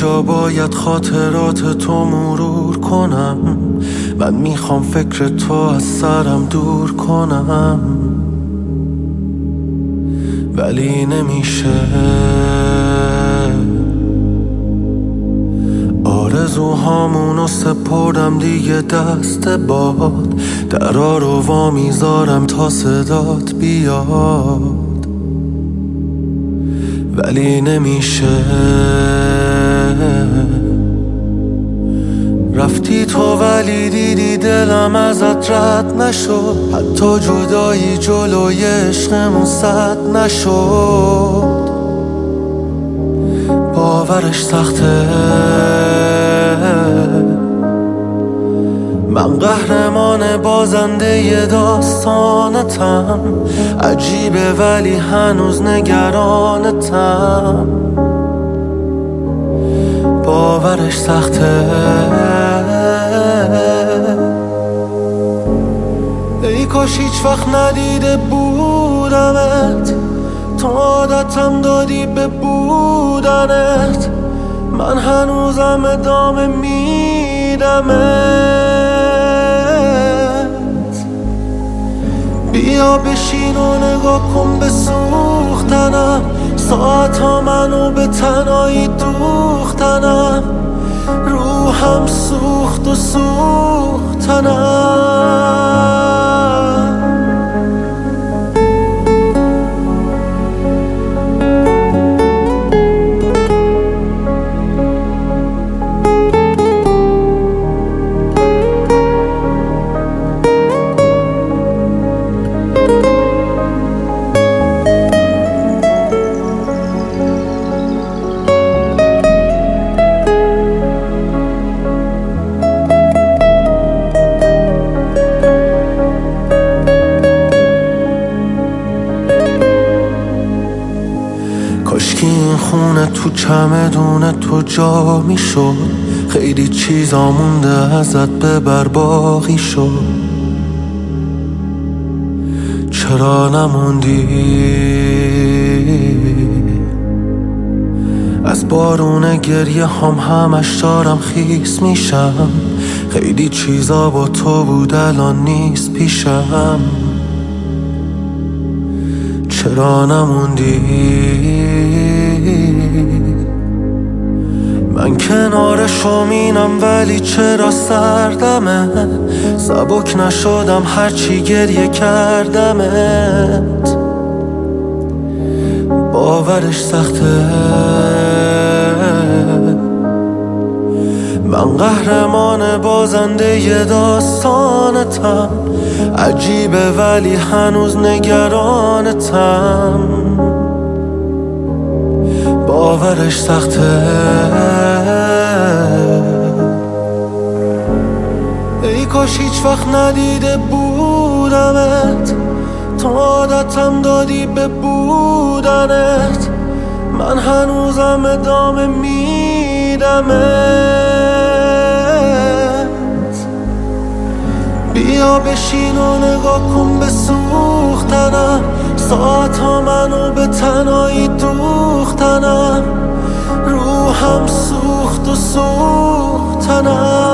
کجا باید خاطرات تو مرور کنم؟ من میخوام فکر تو از سرم دور کنم، ولی نمیشه. آرزوهامونو سپردم دیگه دست باد، درا رو وا میذارم تا صدات بیاد، ولی نمیشه. رفتی تو ولی دیدی دلم ازت رد نشد، حتی جدایی جلوی عشقمون سد نشد. باورش سخته، من قهرمان بازنده ی داستانتم. عجیبه ولی هنوز نگرانتم. باورش سخته. ای کاش هیچ وقت ندیده بودمت، تو عادتم دادی به بودنت. من هنوزم ادامه میدمت. بیا بشین و نگاه کن به سوختنم، ساعتها منو به تنهایی دوختنم. روحم سوخت و سوختنم. کاشکی این خونه تو چمدون تو جا میشد، خیلی چیزا مونده ازت ببر باقی شد. چرا نموندی؟ از بارون گریه همش دارم خیس میشم. خیلی چیزا با تو بود الان نیست پیشم. چرا نموندی؟ من کنار شومینم ولی چرا سردمه؟ سبک نشدم هرچی گریه کردمت. باورش سخته، من قهرمان بازنده ی داستانتم. عجیبه ولی هنوز نگرانتم. باورش سخته. ای کاش هیچ وقت ندیده بودمت، تو عادتم دادی به بودنت. من هنوزم ادامه میدمت. بیا بشین و نگاه کن به سوختنم، ساعتها منو به تنهایی دوختنم. روحم سوخت و سوختنم.